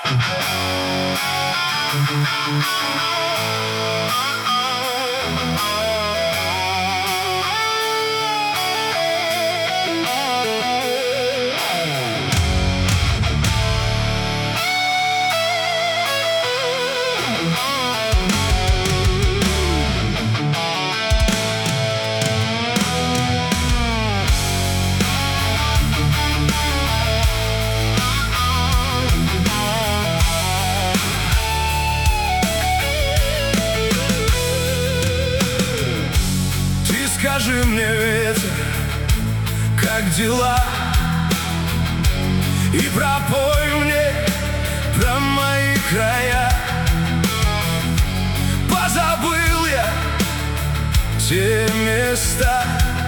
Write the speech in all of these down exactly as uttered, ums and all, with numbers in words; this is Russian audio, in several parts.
Скажи мне, ветер, как дела? И пропой мне про мои края. Позабыл я те места,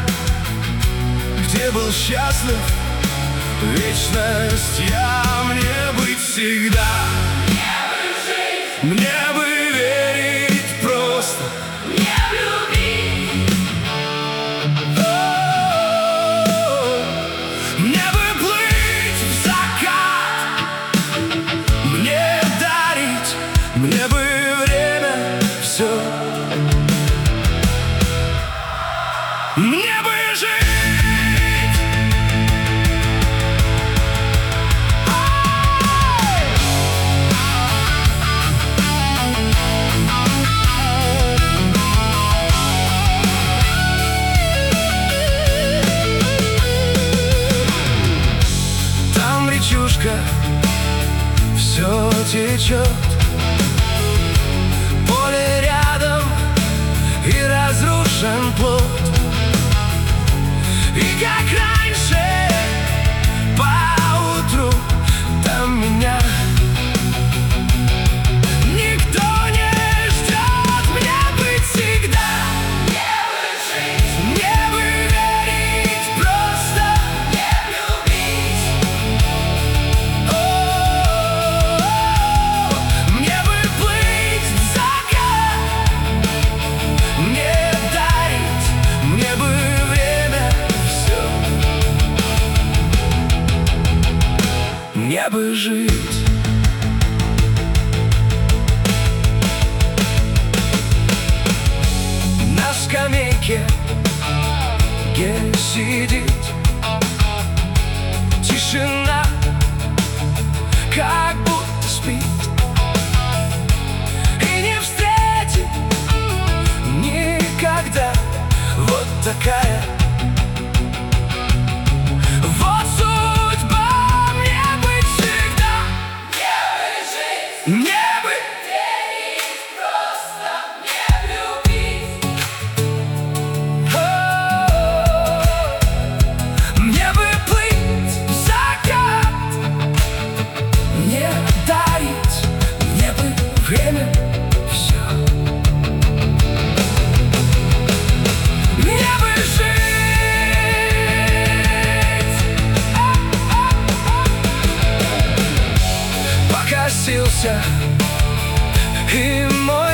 где был счастлив вечность. Я мне быть всегда, мне бы жить, мне бы верить просто, мне бы любить, мне бы плыть в закат, мне дарить, мне бы время все, мне бы жить. Все течет, поле рядом и разрушен плод. И как раньше поутру там меня никто не ждет. Мне быть всегда, мне бы жить, мне бы верить просто, мне бы любить, мне бы плыть в закат, мне дарить, мне бы время все, мне бы жить. На скамейке, где сидит тишина, как будто спит, и не встретит никогда. Вот такая вот судьба. Мне быть всегда, мне бы жить, мне бы верить просто, мне бы любить, о, мне бы плыть в закат, мне дарить, мне бы время все, мне бы жить. Покосился и мой